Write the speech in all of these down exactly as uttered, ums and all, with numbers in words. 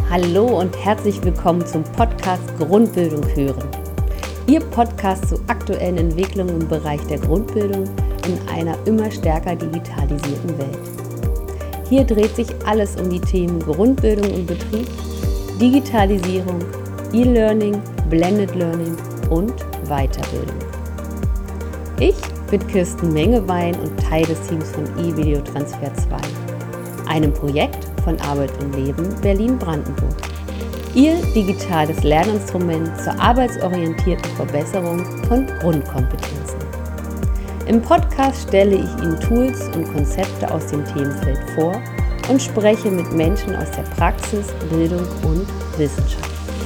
Hallo und herzlich willkommen zum Podcast Grundbildung hören. Ihr Podcast zu aktuellen Entwicklungen im Bereich der Grundbildung in einer immer stärker digitalisierten Welt. Hier dreht sich alles um die Themen Grundbildung im Betrieb, Digitalisierung, E-Learning, Blended Learning und Weiterbildung. Ich bin Kirsten Mengewein und Teil des Teams von eVideoTransfer zwei, einem Projekt von Arbeit und Leben Berlin-Brandenburg. Ihr digitales Lerninstrument zur arbeitsorientierten Verbesserung von Grundkompetenzen. Im Podcast stelle ich Ihnen Tools und Konzepte aus dem Themenfeld vor und spreche mit Menschen aus der Praxis, Bildung und Wissenschaft.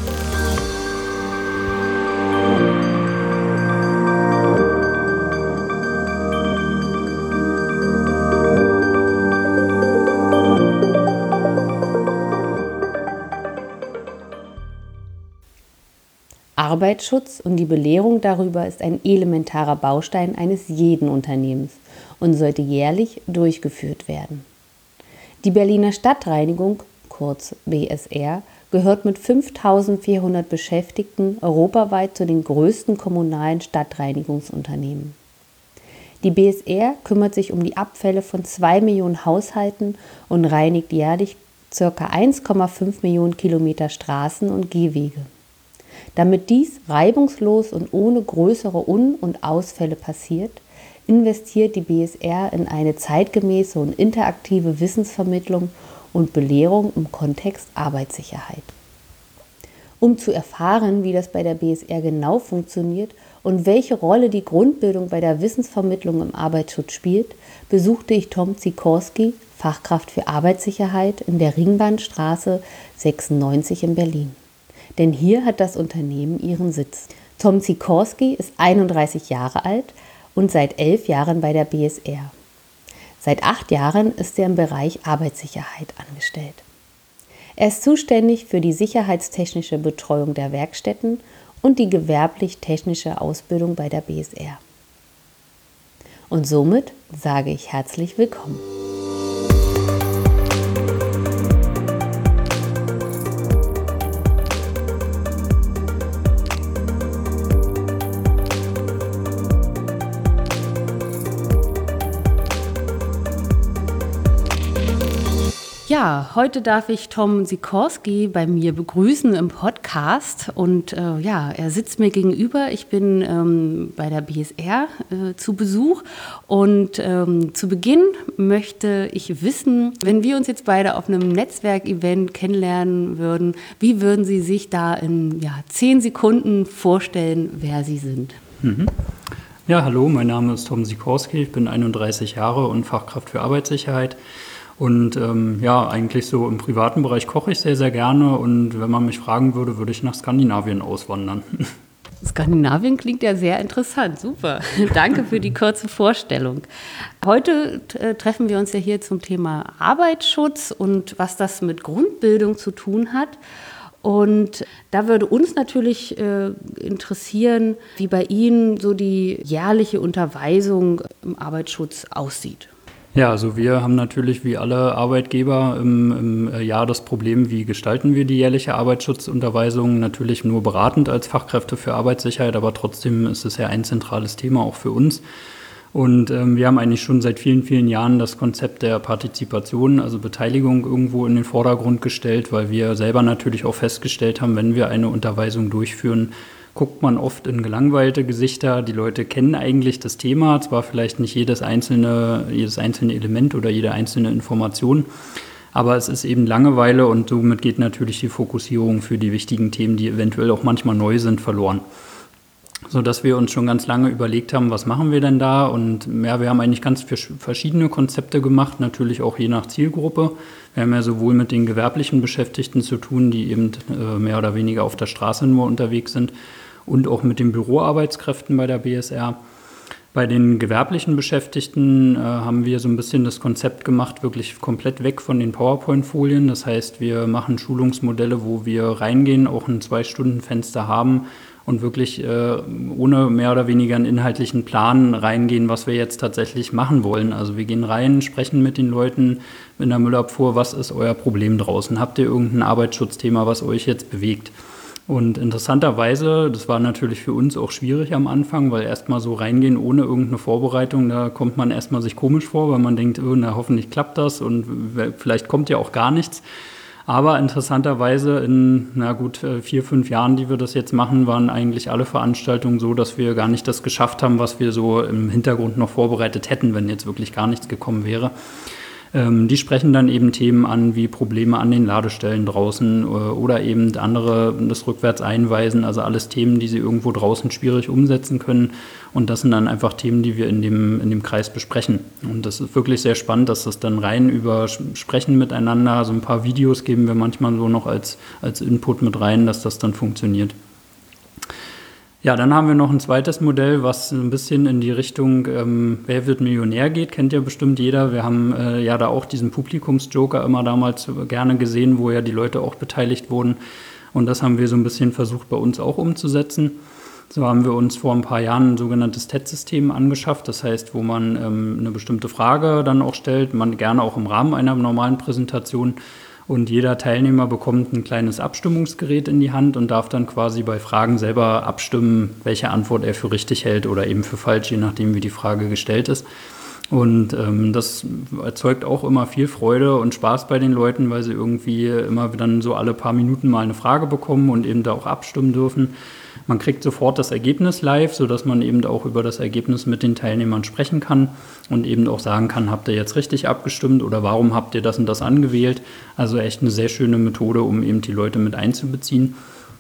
Arbeitsschutz und die Belehrung darüber ist ein elementarer Baustein eines jeden Unternehmens und sollte jährlich durchgeführt werden. Die Berliner Stadtreinigung, kurz B S R, gehört mit fünftausendvierhundert Beschäftigten europaweit zu den größten kommunalen Stadtreinigungsunternehmen. Die B S R kümmert sich um die Abfälle von zwei Millionen Haushalten und reinigt jährlich ca. eins Komma fünf Millionen Kilometer Straßen und Gehwege. Damit dies reibungslos und ohne größere Un- und Ausfälle passiert, investiert die B S R in eine zeitgemäße und interaktive Wissensvermittlung und Belehrung im Kontext Arbeitssicherheit. Um zu erfahren, wie das bei der B S R genau funktioniert und welche Rolle die Grundbildung bei der Wissensvermittlung im Arbeitsschutz spielt, besuchte ich Tom Sikorski, Fachkraft für Arbeitssicherheit, in der Ringbahnstraße sechsundneunzig in Berlin. Denn hier hat das Unternehmen ihren Sitz. Tom Sikorski ist einunddreißig Jahre alt und seit elf Jahren bei der B S R. Seit acht Jahren ist er im Bereich Arbeitssicherheit angestellt. Er ist zuständig für die sicherheitstechnische Betreuung der Werkstätten und die gewerblich-technische Ausbildung bei der B S R. Und somit sage ich herzlich willkommen. Ja, heute darf ich Tom Sikorski bei mir begrüßen im Podcast und äh, ja, er sitzt mir gegenüber. Ich bin ähm, bei der B S R äh, zu Besuch und ähm, zu Beginn möchte ich wissen, wenn wir uns jetzt beide auf einem Netzwerkevent kennenlernen würden, wie würden Sie sich da in ja, zehn Sekunden vorstellen, wer Sie sind? Mhm. Ja, hallo, mein Name ist Tom Sikorski, ich bin einunddreißig Jahre und Fachkraft für Arbeitssicherheit. Und ähm, ja, eigentlich so im privaten Bereich koche ich sehr, sehr gerne. Und wenn man mich fragen würde, würde ich nach Skandinavien auswandern. Skandinavien klingt ja sehr interessant. Super. Danke für die kurze Vorstellung. Heute äh, treffen wir uns ja hier zum Thema Arbeitsschutz und was das mit Grundbildung zu tun hat. Und da würde uns natürlich äh, interessieren, wie bei Ihnen so die jährliche Unterweisung im Arbeitsschutz aussieht. Ja, also wir haben natürlich wie alle Arbeitgeber im, im Jahr das Problem, wie gestalten wir die jährliche Arbeitsschutzunterweisung, natürlich nur beratend als Fachkräfte für Arbeitssicherheit, aber trotzdem ist es ja ein zentrales Thema auch für uns. Und ähm, wir haben eigentlich schon seit vielen, vielen Jahren das Konzept der Partizipation, also Beteiligung irgendwo in den Vordergrund gestellt, weil wir selber natürlich auch festgestellt haben, wenn wir eine Unterweisung durchführen, guckt man oft in gelangweilte Gesichter. Die Leute kennen eigentlich das Thema, zwar vielleicht nicht jedes einzelne, jedes einzelne Element oder jede einzelne Information, aber es ist eben Langeweile und somit geht natürlich die Fokussierung für die wichtigen Themen, die eventuell auch manchmal neu sind, verloren. Sodass wir uns schon ganz lange überlegt haben, was machen wir denn da? Und ja, wir haben eigentlich ganz verschiedene Konzepte gemacht, natürlich auch je nach Zielgruppe. Wir haben ja sowohl mit den gewerblichen Beschäftigten zu tun, die eben äh, mehr oder weniger auf der Straße nur unterwegs sind, und auch mit den Büroarbeitskräften bei der B S R. Bei den gewerblichen Beschäftigten äh, haben wir so ein bisschen das Konzept gemacht, wirklich komplett weg von den PowerPoint-Folien. Das heißt, wir machen Schulungsmodelle, wo wir reingehen, auch ein Zwei-Stunden-Fenster haben, und wirklich äh, ohne mehr oder weniger einen inhaltlichen Plan reingehen, was wir jetzt tatsächlich machen wollen. Also wir gehen rein, sprechen mit den Leuten in der Müllabfuhr, was ist euer Problem draußen? Habt ihr irgendein Arbeitsschutzthema, was euch jetzt bewegt? Und interessanterweise, das war natürlich für uns auch schwierig am Anfang, weil erstmal so reingehen ohne irgendeine Vorbereitung, da kommt man erstmal sich komisch vor, weil man denkt, oh, na, hoffentlich klappt das und vielleicht kommt ja auch gar nichts. Aber interessanterweise in, na gut, vier, fünf Jahren, die wir das jetzt machen, waren eigentlich alle Veranstaltungen so, dass wir gar nicht das geschafft haben, was wir so im Hintergrund noch vorbereitet hätten, wenn jetzt wirklich gar nichts gekommen wäre. Ähm, die sprechen dann eben Themen an, wie Probleme an den Ladestellen draußen oder, oder eben andere das rückwärts einweisen, also alles Themen, die sie irgendwo draußen schwierig umsetzen können. Und das sind dann einfach Themen, die wir in dem, in dem Kreis besprechen. Und das ist wirklich sehr spannend, dass das dann rein über Sprechen miteinander, so ein paar Videos geben wir manchmal so noch als, als Input mit rein, dass das dann funktioniert. Ja, dann haben wir noch ein zweites Modell, was ein bisschen in die Richtung ähm, Wer wird Millionär geht, kennt ja bestimmt jeder. Wir haben äh, ja da auch diesen Publikumsjoker immer damals gerne gesehen, wo ja die Leute auch beteiligt wurden. Und das haben wir so ein bisschen versucht bei uns auch umzusetzen. So haben wir uns vor ein paar Jahren ein sogenanntes T E D-System angeschafft. Das heißt, wo man ähm, eine bestimmte Frage dann auch stellt, man gerne auch im Rahmen einer normalen Präsentation. Und jeder Teilnehmer bekommt ein kleines Abstimmungsgerät in die Hand und darf dann quasi bei Fragen selber abstimmen, welche Antwort er für richtig hält oder eben für falsch, je nachdem, wie die Frage gestellt ist. Und ähm, das erzeugt auch immer viel Freude und Spaß bei den Leuten, weil sie irgendwie immer dann so alle paar Minuten mal eine Frage bekommen und eben da auch abstimmen dürfen. Man kriegt sofort das Ergebnis live, sodass man eben auch über das Ergebnis mit den Teilnehmern sprechen kann und eben auch sagen kann, habt ihr jetzt richtig abgestimmt oder warum habt ihr das und das angewählt? Also echt eine sehr schöne Methode, um eben die Leute mit einzubeziehen.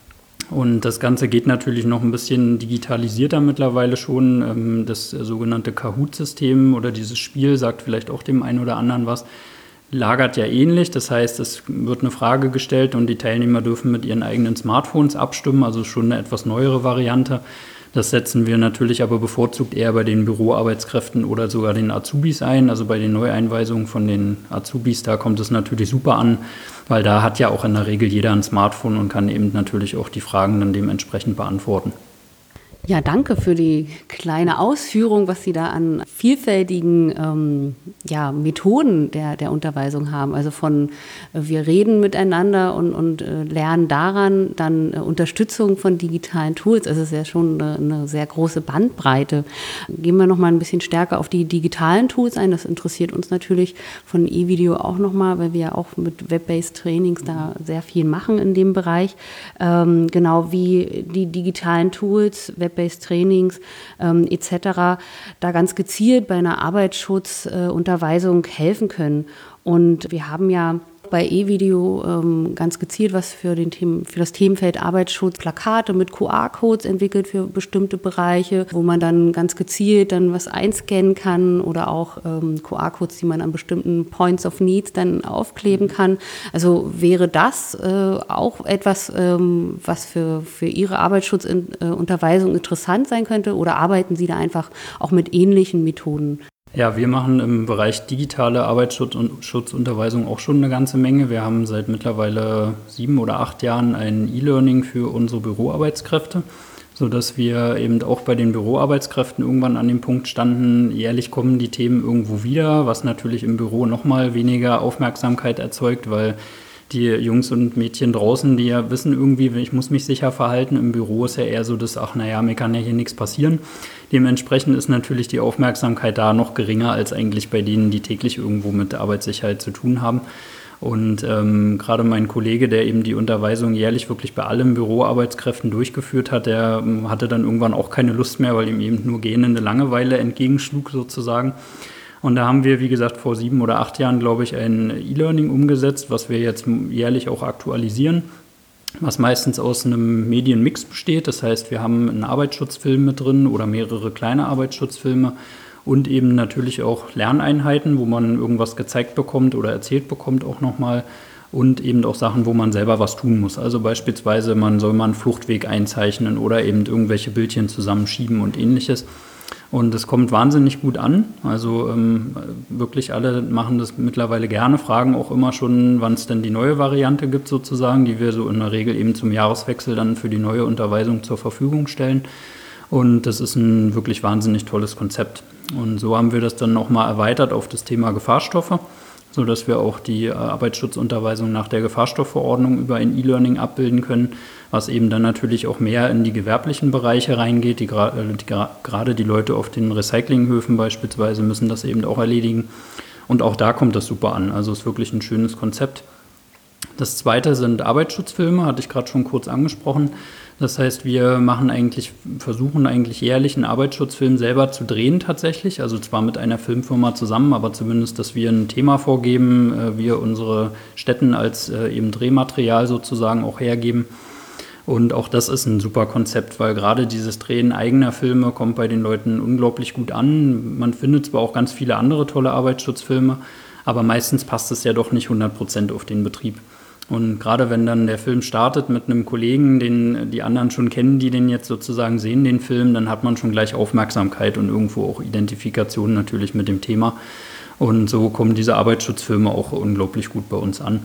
Und das Ganze geht natürlich noch ein bisschen digitalisierter mittlerweile schon. Das sogenannte Kahoot-System oder dieses Spiel sagt vielleicht auch dem einen oder anderen was. Lagert ja ähnlich, das heißt, es wird eine Frage gestellt und die Teilnehmer dürfen mit ihren eigenen Smartphones abstimmen, also schon eine etwas neuere Variante. Das setzen wir natürlich aber bevorzugt eher bei den Büroarbeitskräften oder sogar den Azubis ein, also bei den Neueinweisungen von den Azubis, da kommt es natürlich super an, weil da hat ja auch in der Regel jeder ein Smartphone und kann eben natürlich auch die Fragen dann dementsprechend beantworten. Ja, danke für die kleine Ausführung, was Sie da an vielfältigen ähm, ja, Methoden der, der Unterweisung haben. Also von äh, wir reden miteinander und, und äh, lernen daran, dann äh, Unterstützung von digitalen Tools. Also es ist ja schon eine, eine sehr große Bandbreite. Gehen wir noch mal ein bisschen stärker auf die digitalen Tools ein. Das interessiert uns natürlich von eVideo auch noch mal, weil wir ja auch mit Web-based Trainings da sehr viel machen in dem Bereich. Ähm, genau wie die digitalen Tools, Web Web-based Trainings ähm, et cetera da ganz gezielt bei einer Arbeitsschutzunterweisung äh, helfen können. Und wir haben ja bei eVideo ähm, ganz gezielt was für, den Themen, für das Themenfeld Arbeitsschutz, Plakate mit Q R-Codes entwickelt für bestimmte Bereiche, wo man dann ganz gezielt dann was einscannen kann oder auch ähm, Q R-Codes, die man an bestimmten Points of Needs dann aufkleben kann. Also wäre das äh, auch etwas, ähm, was für, für Ihre Arbeitsschutzunterweisung interessant sein könnte, oder arbeiten Sie da einfach auch mit ähnlichen Methoden? Ja, wir machen im Bereich digitale Arbeitsschutzunterweisung auch schon eine ganze Menge. Wir haben seit mittlerweile sieben oder acht Jahren ein E-Learning für unsere Büroarbeitskräfte, sodass wir eben auch bei den Büroarbeitskräften irgendwann an dem Punkt standen, jährlich kommen die Themen irgendwo wieder, was natürlich im Büro nochmal weniger Aufmerksamkeit erzeugt, weil die Jungs und Mädchen draußen, die ja wissen irgendwie, ich muss mich sicher verhalten. Im Büro ist ja eher so, dass, ach naja, mir kann ja hier nichts passieren. Dementsprechend ist natürlich die Aufmerksamkeit da noch geringer als eigentlich bei denen, die täglich irgendwo mit Arbeitssicherheit zu tun haben. Und ähm, gerade mein Kollege, der eben die Unterweisung jährlich wirklich bei allen Büroarbeitskräften durchgeführt hat, der ähm, hatte dann irgendwann auch keine Lust mehr, weil ihm eben nur gähnende Langeweile entgegenschlug sozusagen. Und da haben wir, wie gesagt, vor sieben oder acht Jahren, glaube ich, ein E-Learning umgesetzt, was wir jetzt jährlich auch aktualisieren, was meistens aus einem Medienmix besteht. Das heißt, wir haben einen Arbeitsschutzfilm mit drin oder mehrere kleine Arbeitsschutzfilme und eben natürlich auch Lerneinheiten, wo man irgendwas gezeigt bekommt oder erzählt bekommt auch nochmal, und eben auch Sachen, wo man selber was tun muss. Also beispielsweise, man soll mal einen Fluchtweg einzeichnen oder eben irgendwelche Bildchen zusammenschieben und ähnliches. Und es kommt wahnsinnig gut an. Also ähm, wirklich alle machen das mittlerweile gerne, fragen auch immer schon, wann es denn die neue Variante gibt sozusagen, die wir so in der Regel eben zum Jahreswechsel dann für die neue Unterweisung zur Verfügung stellen. Und das ist ein wirklich wahnsinnig tolles Konzept. Und so haben wir das dann nochmal erweitert auf das Thema Gefahrstoffe, sodass wir auch die Arbeitsschutzunterweisung nach der Gefahrstoffverordnung über ein E-Learning abbilden können, was eben dann natürlich auch mehr in die gewerblichen Bereiche reingeht. Die, die, gerade die Leute auf den Recyclinghöfen beispielsweise müssen das eben auch erledigen. Und auch da kommt das super an. Also es ist wirklich ein schönes Konzept. Das zweite sind Arbeitsschutzfilme, hatte ich gerade schon kurz angesprochen. Das heißt, wir machen eigentlich, versuchen eigentlich jährlich einen Arbeitsschutzfilm selber zu drehen tatsächlich. Also zwar mit einer Filmfirma zusammen, aber zumindest, dass wir ein Thema vorgeben, wir unsere Stätten als eben Drehmaterial sozusagen auch hergeben. Und auch das ist ein super Konzept, weil gerade dieses Drehen eigener Filme kommt bei den Leuten unglaublich gut an. Man findet zwar auch ganz viele andere tolle Arbeitsschutzfilme, aber meistens passt es ja doch nicht hundert Prozent auf den Betrieb. Und gerade wenn dann der Film startet mit einem Kollegen, den die anderen schon kennen, die den jetzt sozusagen sehen, den Film, dann hat man schon gleich Aufmerksamkeit und irgendwo auch Identifikation natürlich mit dem Thema. Und so kommen diese Arbeitsschutzfilme auch unglaublich gut bei uns an.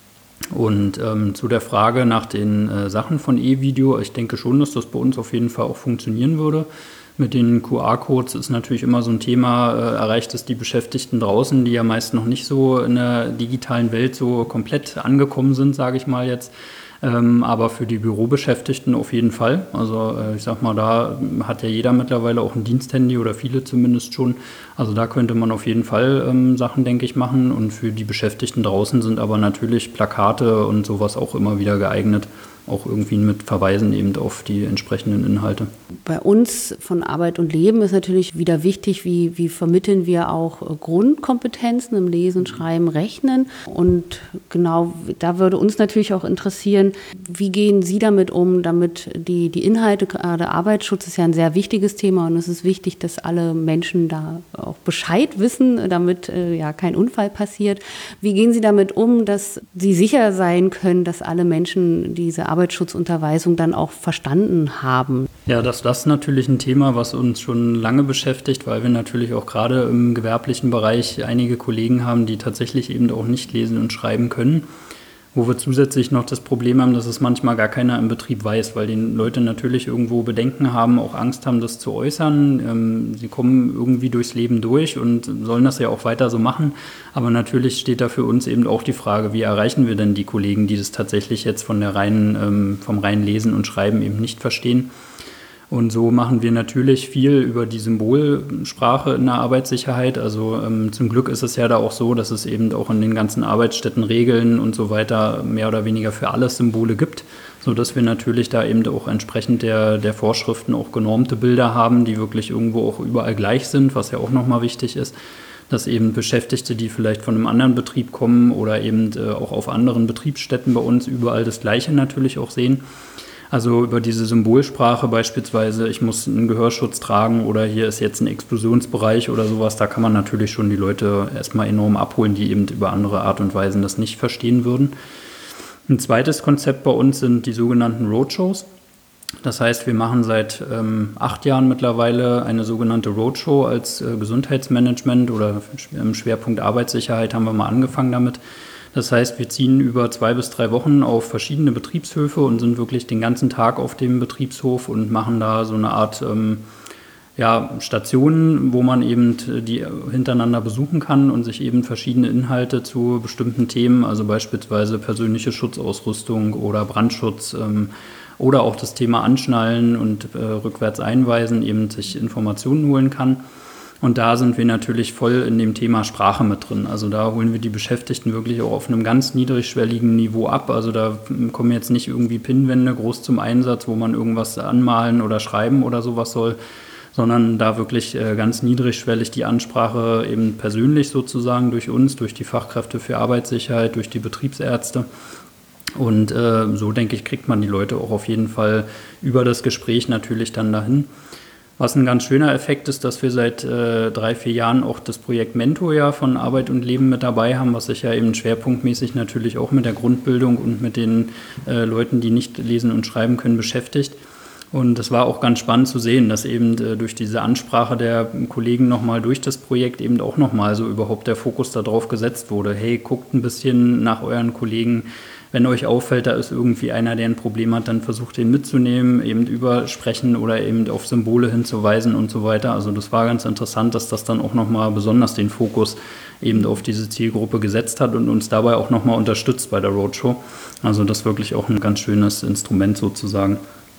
Und ähm, zu der Frage nach den äh, Sachen von E-Video, ich denke schon, dass das bei uns auf jeden Fall auch funktionieren würde. Mit den Q R-Codes ist natürlich immer so ein Thema, äh, erreicht es die Beschäftigten draußen, die ja meist noch nicht so in der digitalen Welt so komplett angekommen sind, sage ich mal jetzt. Ähm, aber für die Bürobeschäftigten auf jeden Fall. Also äh, ich sag mal, da hat ja jeder mittlerweile auch ein Diensthandy oder viele zumindest schon. Also da könnte man auf jeden Fall ähm, Sachen, denke ich, machen. Und für die Beschäftigten draußen sind aber natürlich Plakate und sowas auch immer wieder geeignet. Auch irgendwie mit Verweisen eben auf die entsprechenden Inhalte. Bei uns von Arbeit und Leben ist natürlich wieder wichtig, wie, wie vermitteln wir auch Grundkompetenzen im Lesen, Schreiben, Rechnen. Und genau, da würde uns natürlich auch interessieren, wie gehen Sie damit um, damit die, die Inhalte, gerade Arbeitsschutz ist ja ein sehr wichtiges Thema und es ist wichtig, dass alle Menschen da auch Bescheid wissen, damit äh, ja kein Unfall passiert. Wie gehen Sie damit um, dass Sie sicher sein können, dass alle Menschen diese Arbeitsschutzunterweisung dann auch verstanden haben? Ja, das, das ist natürlich ein Thema, was uns schon lange beschäftigt, weil wir natürlich auch gerade im gewerblichen Bereich einige Kollegen haben, die tatsächlich eben auch nicht lesen und schreiben können. Wo wir zusätzlich noch das Problem haben, dass es manchmal gar keiner im Betrieb weiß, weil die Leute natürlich irgendwo Bedenken haben, auch Angst haben, das zu äußern. Ähm, sie kommen irgendwie durchs Leben durch und sollen das ja auch weiter so machen. Aber natürlich steht da für uns eben auch die Frage, wie erreichen wir denn die Kollegen, die das tatsächlich jetzt von der reinen, ähm, vom reinen Lesen und Schreiben eben nicht verstehen. Und so machen wir natürlich viel über die Symbolsprache in der Arbeitssicherheit. Also ähm, zum Glück ist es ja da auch so, dass es eben auch in den ganzen Arbeitsstätten Regeln und so weiter mehr oder weniger für alles Symbole gibt, sodass wir natürlich da eben auch entsprechend der, der Vorschriften auch genormte Bilder haben, die wirklich irgendwo auch überall gleich sind, was ja auch nochmal wichtig ist, dass eben Beschäftigte, die vielleicht von einem anderen Betrieb kommen oder eben äh, auch auf anderen Betriebsstätten bei uns überall das Gleiche natürlich auch sehen. Also über diese Symbolsprache beispielsweise, ich muss einen Gehörschutz tragen oder hier ist jetzt ein Explosionsbereich oder sowas, da kann man natürlich schon die Leute erstmal enorm abholen, die eben über andere Art und Weisen das nicht verstehen würden. Ein zweites Konzept bei uns sind die sogenannten Roadshows. Das heißt, wir machen seit ähm, acht Jahren mittlerweile eine sogenannte Roadshow als äh, Gesundheitsmanagement oder im Schwerpunkt Arbeitssicherheit haben wir mal angefangen damit. Das heißt, wir ziehen über zwei bis drei Wochen auf verschiedene Betriebshöfe und sind wirklich den ganzen Tag auf dem Betriebshof und machen da so eine Art ähm, ja, Stationen, wo man eben die hintereinander besuchen kann und sich eben verschiedene Inhalte zu bestimmten Themen, also beispielsweise persönliche Schutzausrüstung oder Brandschutz ähm, oder auch das Thema Anschnallen und äh, rückwärts einweisen, eben sich Informationen holen kann. Und da sind wir natürlich voll in dem Thema Sprache mit drin. Also da holen wir die Beschäftigten wirklich auch auf einem ganz niedrigschwelligen Niveau ab. Also da kommen jetzt nicht irgendwie Pinnwände groß zum Einsatz, wo man irgendwas anmalen oder schreiben oder sowas soll, sondern da wirklich ganz niedrigschwellig die Ansprache eben persönlich sozusagen durch uns, durch die Fachkräfte für Arbeitssicherheit, durch die Betriebsärzte. Und äh, so, denke ich, kriegt man die Leute auch auf jeden Fall über das Gespräch natürlich dann dahin. Was ein ganz schöner Effekt ist, dass wir seit äh, drei, vier Jahren auch das Projekt Mentor ja von Arbeit und Leben mit dabei haben, was sich ja eben schwerpunktmäßig natürlich auch mit der Grundbildung und mit den äh, Leuten, die nicht lesen und schreiben können, beschäftigt. Und es war auch ganz spannend zu sehen, dass eben äh, durch diese Ansprache der Kollegen nochmal durch das Projekt eben auch nochmal so überhaupt der Fokus darauf gesetzt wurde. Hey, guckt ein bisschen nach euren Kollegen. Wenn euch auffällt, da ist irgendwie einer, der ein Problem hat, dann versucht den mitzunehmen, eben übersprechen oder eben auf Symbole hinzuweisen und so weiter. Also das war ganz interessant, dass das dann auch nochmal besonders den Fokus eben auf diese Zielgruppe gesetzt hat und uns dabei auch nochmal unterstützt bei der Roadshow. Also das ist wirklich auch ein ganz schönes Instrument sozusagen.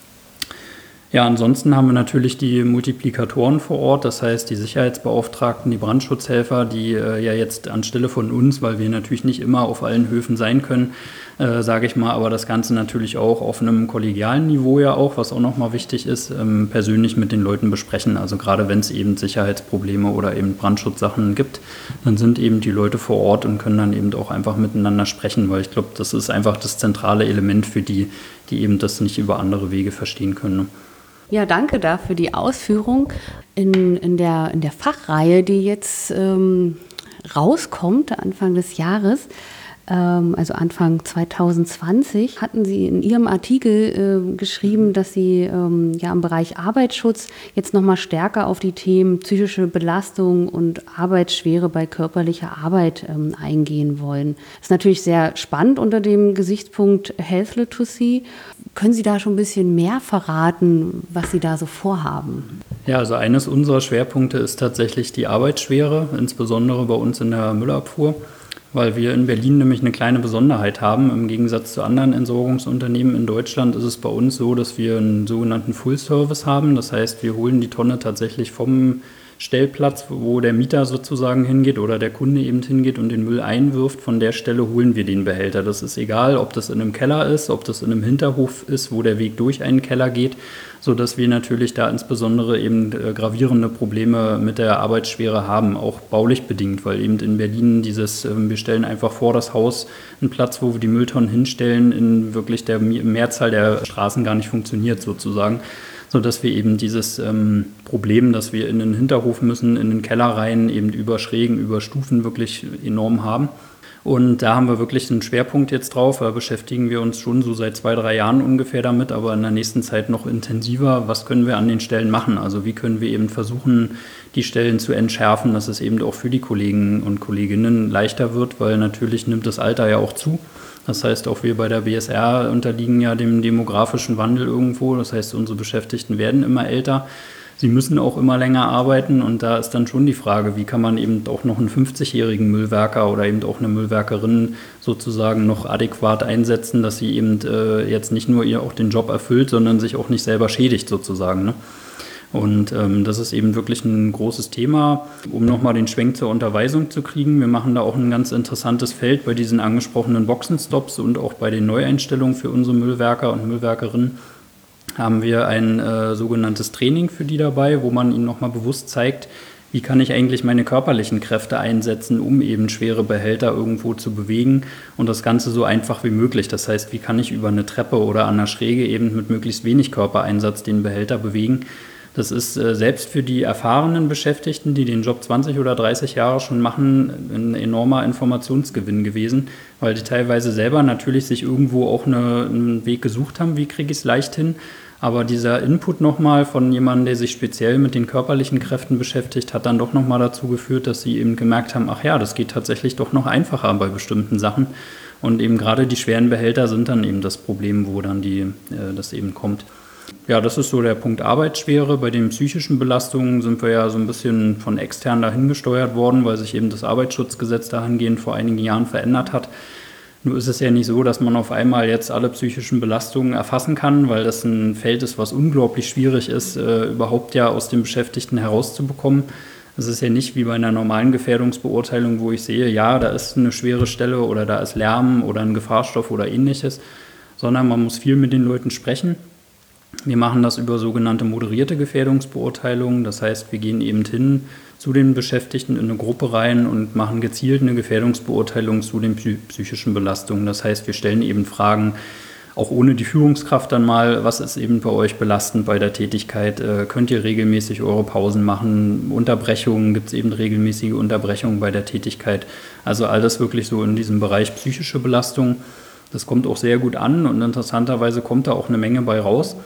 Ja, ansonsten haben wir natürlich die Multiplikatoren vor Ort, das heißt die Sicherheitsbeauftragten, die Brandschutzhelfer, die äh, ja jetzt anstelle von uns, weil wir natürlich nicht immer auf allen Höfen sein können, äh, sage ich mal, aber das Ganze natürlich auch auf einem kollegialen Niveau ja auch, was auch nochmal wichtig ist, ähm, persönlich mit den Leuten besprechen. Also gerade wenn es eben Sicherheitsprobleme oder eben Brandschutzsachen gibt, dann sind eben die Leute vor Ort und können dann eben auch einfach miteinander sprechen, weil ich glaube, das ist einfach das zentrale Element für die, die eben das nicht über andere Wege verstehen können. Ja, danke da für die Ausführung. In, in, der, in der Fachreihe, die jetzt ähm, rauskommt, Anfang des Jahres, ähm, also Anfang zwanzig zwanzig, hatten Sie in Ihrem Artikel äh, geschrieben, dass Sie ähm, ja im Bereich Arbeitsschutz jetzt nochmal stärker auf die Themen psychische Belastung und Arbeitsschwere bei körperlicher Arbeit ähm, eingehen wollen. Das ist natürlich sehr spannend unter dem Gesichtspunkt Health Literacy. Können Sie da schon ein bisschen mehr verraten, was Sie da so vorhaben? Ja, also eines unserer Schwerpunkte ist tatsächlich die Arbeitsschwere, insbesondere bei uns in der Müllabfuhr, weil wir in Berlin nämlich eine kleine Besonderheit haben. Im Gegensatz zu anderen Entsorgungsunternehmen in Deutschland ist es bei uns so, dass wir einen sogenannten Full-Service haben. Das heißt, wir holen die Tonne tatsächlich vom Stellplatz, wo der Mieter sozusagen hingeht oder der Kunde eben hingeht und den Müll einwirft. Von der Stelle holen wir den Behälter. Das ist egal, ob das in einem Keller ist, ob das in einem Hinterhof ist, wo der Weg durch einen Keller geht, sodass wir natürlich da insbesondere eben äh, gravierende Probleme mit der Arbeitsschwere haben, auch baulich bedingt, weil eben in Berlin dieses, äh, wir stellen einfach vor das Haus einen Platz, wo wir die Mülltonnen hinstellen, in wirklich der Mehrzahl der Straßen gar nicht funktioniert sozusagen, sodass wir eben dieses ähm, Problem, dass wir in den Hinterhof müssen, in den Keller rein, eben über Schrägen, über Stufen wirklich enorm haben. Und da haben wir wirklich einen Schwerpunkt jetzt drauf. Da beschäftigen wir uns schon so seit zwei, drei Jahren ungefähr damit, aber in der nächsten Zeit noch intensiver. Was können wir an den Stellen machen? Also wie können wir eben versuchen, die Stellen zu entschärfen, dass es eben auch für die Kollegen und Kolleginnen leichter wird, weil natürlich nimmt das Alter ja auch zu. Das heißt, auch wir bei der B S R unterliegen ja dem demografischen Wandel irgendwo. Das heißt, unsere Beschäftigten werden immer älter. Sie müssen auch immer länger arbeiten und da ist dann schon die Frage, wie kann man eben auch noch einen fünfzigjährigen Müllwerker oder eben auch eine Müllwerkerin sozusagen noch adäquat einsetzen, dass sie eben äh, jetzt nicht nur ihr auch den Job erfüllt, sondern sich auch nicht selber schädigt sozusagen, ne? Und ähm, das ist eben wirklich ein großes Thema, um nochmal den Schwenk zur Unterweisung zu kriegen. Wir machen da auch ein ganz interessantes Feld bei diesen angesprochenen Boxenstops und auch bei den Neueinstellungen für unsere Müllwerker und Müllwerkerinnen haben wir ein äh, sogenanntes Training für die dabei, wo man ihnen nochmal bewusst zeigt, wie kann ich eigentlich meine körperlichen Kräfte einsetzen, um eben schwere Behälter irgendwo zu bewegen und das Ganze so einfach wie möglich. Das heißt, wie kann ich über eine Treppe oder an einer Schräge eben mit möglichst wenig Körpereinsatz den Behälter bewegen. Das ist äh, selbst für die erfahrenen Beschäftigten, die den Job zwanzig oder dreißig Jahre schon machen, ein enormer Informationsgewinn gewesen, weil die teilweise selber natürlich sich irgendwo auch eine, einen Weg gesucht haben, wie kriege ich es leicht hin. Aber dieser Input nochmal von jemandem, der sich speziell mit den körperlichen Kräften beschäftigt, hat dann doch nochmal dazu geführt, dass sie eben gemerkt haben, ach ja, das geht tatsächlich doch noch einfacher bei bestimmten Sachen. Und eben gerade die schweren Behälter sind dann eben das Problem, wo dann die, äh, das eben kommt. Ja, das ist so der Punkt Arbeitsschwere. Bei den psychischen Belastungen sind wir ja so ein bisschen von extern dahin gesteuert worden, weil sich eben das Arbeitsschutzgesetz dahingehend vor einigen Jahren verändert hat. Nur ist es ja nicht so, dass man auf einmal jetzt alle psychischen Belastungen erfassen kann, weil das ein Feld ist, was unglaublich schwierig ist, äh, überhaupt ja aus den Beschäftigten herauszubekommen. Es ist ja nicht wie bei einer normalen Gefährdungsbeurteilung, wo ich sehe, ja, da ist eine schwere Stelle oder da ist Lärm oder ein Gefahrstoff oder ähnliches, sondern man muss viel mit den Leuten sprechen. Wir machen das über sogenannte moderierte Gefährdungsbeurteilungen. Das heißt, wir gehen eben hin zu den Beschäftigten in eine Gruppe rein und machen gezielt eine Gefährdungsbeurteilung zu den psychischen Belastungen. Das heißt, wir stellen eben Fragen, auch ohne die Führungskraft dann mal, was ist eben bei euch belastend bei der Tätigkeit? Äh, könnt ihr regelmäßig eure Pausen machen? Unterbrechungen, gibt es eben regelmäßige Unterbrechungen bei der Tätigkeit? Also all das wirklich so in diesem Bereich psychische Belastung. Das kommt auch sehr gut an und interessanterweise kommt da auch eine Menge bei raus.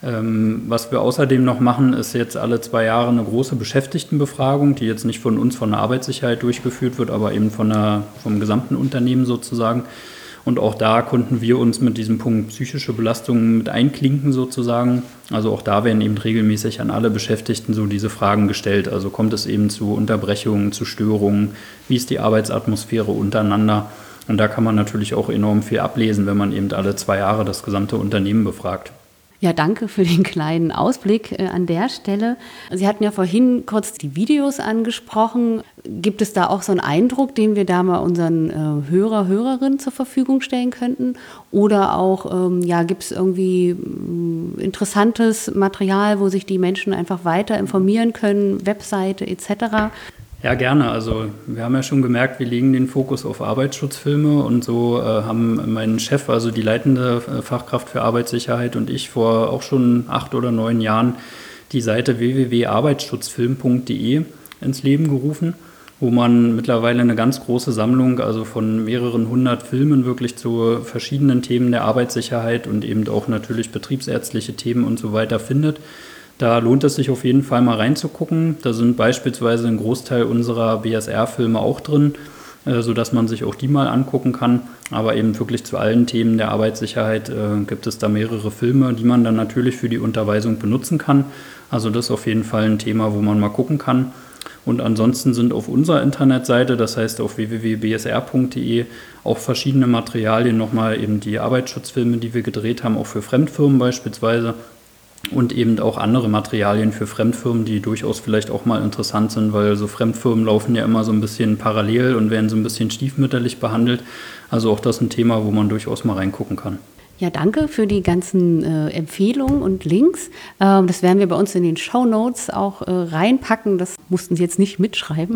Ähm, was wir außerdem noch machen, ist jetzt alle zwei Jahre eine große Beschäftigtenbefragung, die jetzt nicht von uns, von der Arbeitssicherheit durchgeführt wird, aber eben von der, vom gesamten Unternehmen sozusagen. Und auch da konnten wir uns mit diesem Punkt psychische Belastungen mit einklinken sozusagen. Also auch da werden eben regelmäßig an alle Beschäftigten so diese Fragen gestellt. Also kommt es eben zu Unterbrechungen, zu Störungen, wie ist die Arbeitsatmosphäre untereinander? Und da kann man natürlich auch enorm viel ablesen, wenn man eben alle zwei Jahre das gesamte Unternehmen befragt. Ja, danke für den kleinen Ausblick äh, an der Stelle. Sie hatten ja vorhin kurz die Videos angesprochen. Gibt es da auch so einen Eindruck, den wir da mal unseren äh, Hörer, Hörerinnen zur Verfügung stellen könnten? Oder auch, ähm, ja, gibt es irgendwie äh, interessantes Material, wo sich die Menschen einfach weiter informieren können, Webseite et cetera? Ja, gerne. Also wir haben ja schon gemerkt, wir legen den Fokus auf Arbeitsschutzfilme und so äh, haben mein Chef, also die leitende äh, Fachkraft für Arbeitssicherheit und ich vor auch schon acht oder neun Jahren die Seite w w w punkt arbeitsschutzfilm punkt d e ins Leben gerufen, wo man mittlerweile eine ganz große Sammlung, also von mehreren hundert Filmen wirklich zu verschiedenen Themen der Arbeitssicherheit und eben auch natürlich betriebsärztliche Themen und so weiter findet. Da lohnt es sich auf jeden Fall mal reinzugucken. Da sind beispielsweise ein Großteil unserer B S R-Filme auch drin, äh, sodass man sich auch die mal angucken kann. Aber eben wirklich zu allen Themen der Arbeitssicherheit äh, gibt es da mehrere Filme, die man dann natürlich für die Unterweisung benutzen kann. Also das ist auf jeden Fall ein Thema, wo man mal gucken kann. Und ansonsten sind auf unserer Internetseite, das heißt auf w w w punkt b s r punkt d e, auch verschiedene Materialien, nochmal eben die Arbeitsschutzfilme, die wir gedreht haben, auch für Fremdfirmen beispielsweise. Und eben auch andere Materialien für Fremdfirmen, die durchaus vielleicht auch mal interessant sind, weil so Fremdfirmen laufen ja immer so ein bisschen parallel und werden so ein bisschen stiefmütterlich behandelt. Also auch das ist ein Thema, wo man durchaus mal reingucken kann. Ja, danke für die ganzen äh, Empfehlungen und Links. Ähm, das werden wir bei uns in den Shownotes auch äh, reinpacken. Das mussten Sie jetzt nicht mitschreiben.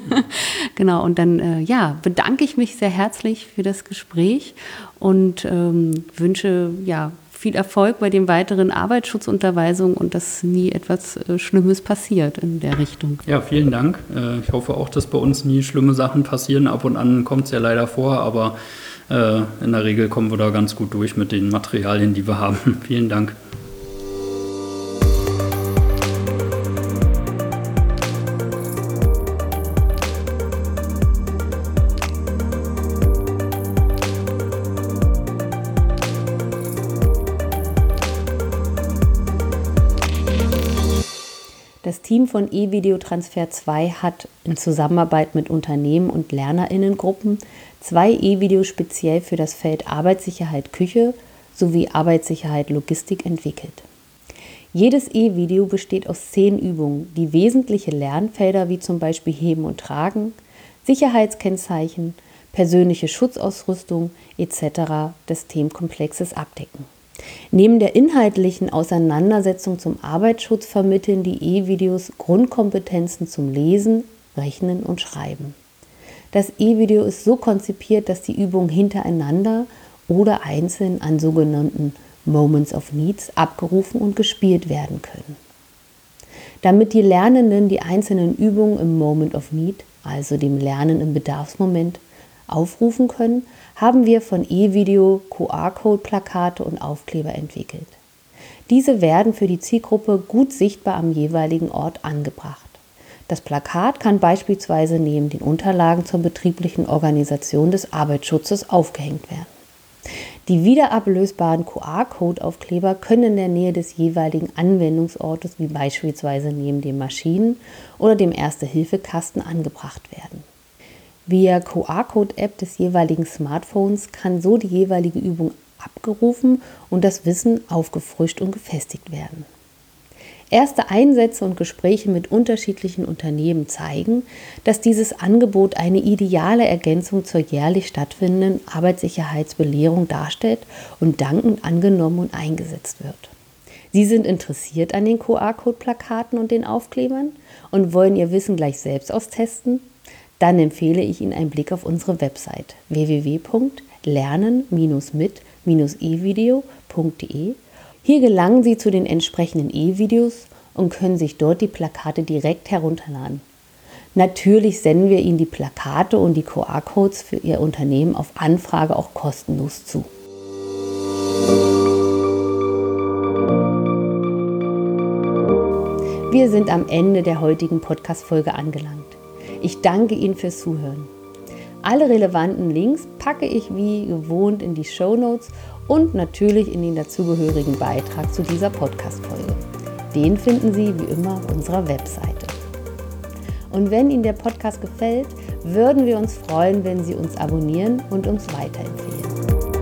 Genau, und dann äh, ja, bedanke ich mich sehr herzlich für das Gespräch und ähm, wünsche ja viel Erfolg bei den weiteren Arbeitsschutzunterweisungen und dass nie etwas äh, Schlimmes passiert in der Richtung. Ja, vielen Dank. Äh, ich hoffe auch, dass bei uns nie schlimme Sachen passieren. Ab und an kommt es ja leider vor, aber äh, in der Regel kommen wir da ganz gut durch mit den Materialien, die wir haben. Vielen Dank. Das Team von E-Videotransfer zwei hat in Zusammenarbeit mit Unternehmen und LernerInnengruppen zwei E-Videos speziell für das Feld Arbeitssicherheit Küche sowie Arbeitssicherheit Logistik entwickelt. Jedes E-Video besteht aus zehn Übungen, die wesentliche Lernfelder wie zum Beispiel Heben und Tragen, Sicherheitskennzeichen, persönliche Schutzausrüstung et cetera des Themenkomplexes abdecken. Neben der inhaltlichen Auseinandersetzung zum Arbeitsschutz vermitteln die E-Videos Grundkompetenzen zum Lesen, Rechnen und Schreiben. Das E-Video ist so konzipiert, dass die Übungen hintereinander oder einzeln an sogenannten Moments of Needs abgerufen und gespielt werden können. Damit die Lernenden die einzelnen Übungen im Moment of Need, also dem Lernen im Bedarfsmoment, aufrufen können, haben wir von E-Video Q R-Code-Plakate und Aufkleber entwickelt. Diese werden für die Zielgruppe gut sichtbar am jeweiligen Ort angebracht. Das Plakat kann beispielsweise neben den Unterlagen zur betrieblichen Organisation des Arbeitsschutzes aufgehängt werden. Die wiederablösbaren Q R-Code-Aufkleber können in der Nähe des jeweiligen Anwendungsortes, wie beispielsweise neben den Maschinen oder dem Erste-Hilfe-Kasten, angebracht werden. Via Q R-Code-App des jeweiligen Smartphones kann so die jeweilige Übung abgerufen und das Wissen aufgefrischt und gefestigt werden. Erste Einsätze und Gespräche mit unterschiedlichen Unternehmen zeigen, dass dieses Angebot eine ideale Ergänzung zur jährlich stattfindenden Arbeitssicherheitsbelehrung darstellt und dankend angenommen und eingesetzt wird. Sie sind interessiert an den Q R-Code-Plakaten und den Aufklebern und wollen ihr Wissen gleich selbst austesten? Dann empfehle ich Ihnen einen Blick auf unsere Website w w w punkt lernen mit e video punkt d e. Hier gelangen Sie zu den entsprechenden E-Videos und können sich dort die Plakate direkt herunterladen. Natürlich senden wir Ihnen die Plakate und die Q R-Codes für Ihr Unternehmen auf Anfrage auch kostenlos zu. Wir sind am Ende der heutigen Podcast-Folge angelangt. Ich danke Ihnen fürs Zuhören. Alle relevanten Links packe ich wie gewohnt in die Shownotes und natürlich in den dazugehörigen Beitrag zu dieser Podcast-Folge. Den finden Sie wie immer auf unserer Webseite. Und wenn Ihnen der Podcast gefällt, würden wir uns freuen, wenn Sie uns abonnieren und uns weiterempfehlen.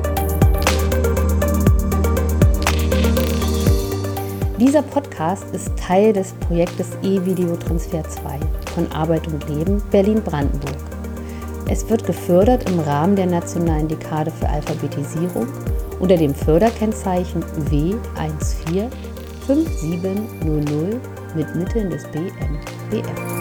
Dieser Podcast ist Teil des Projektes E-Video-Transfer zwei von Arbeit und Leben Berlin-Brandenburg. Es wird gefördert im Rahmen der Nationalen Dekade für Alphabetisierung unter dem Förderkennzeichen W eins vier fünf sieben null null mit Mitteln des B M B F.